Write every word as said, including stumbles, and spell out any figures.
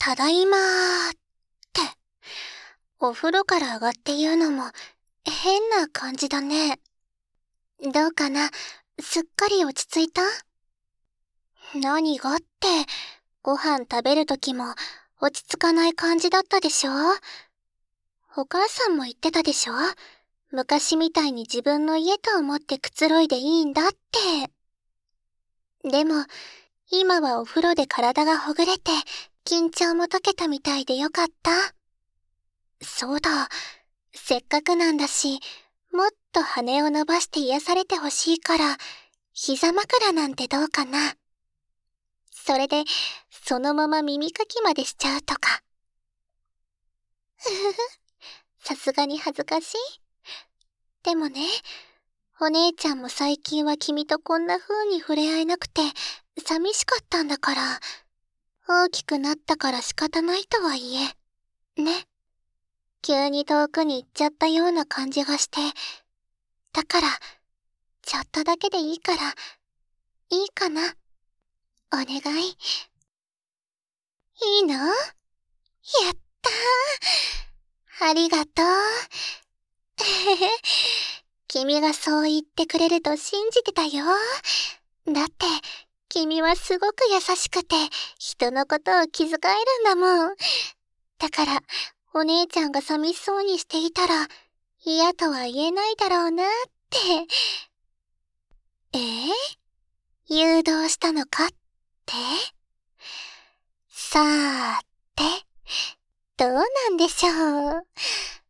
ただいまーって、お風呂から上がって言うのも変な感じだね。どうかな、すっかり落ち着いた？何がって、ご飯食べるときも落ち着かない感じだったでしょ？お母さんも言ってたでしょ？昔みたいに自分の家と思ってくつろいでいいんだって。でも、今はお風呂で体がほぐれて、緊張も解けたみたいでよかった。そうだ、せっかくなんだし、もっと羽を伸ばして癒されてほしいから、膝枕なんてどうかな。それで、そのまま耳かきまでしちゃうとか。ふふふ、さすがに恥ずかしい？でもね、お姉ちゃんも最近は君とこんな風に触れ合えなくて、寂しかったんだから、大きくなったから仕方ないとはいえ、ね。急に遠くに行っちゃったような感じがして、だから、ちょっとだけでいいから、いいかな？お願い。いいの？やったー。ありがとう。へへ。君がそう言ってくれると信じてたよ。だって、君はすごく優しくて、人のことを気遣えるんだもん。だから、お姉ちゃんが寂しそうにしていたら、嫌とは言えないだろうなって。えー、誘導したのかって？さーて、どうなんでしょう。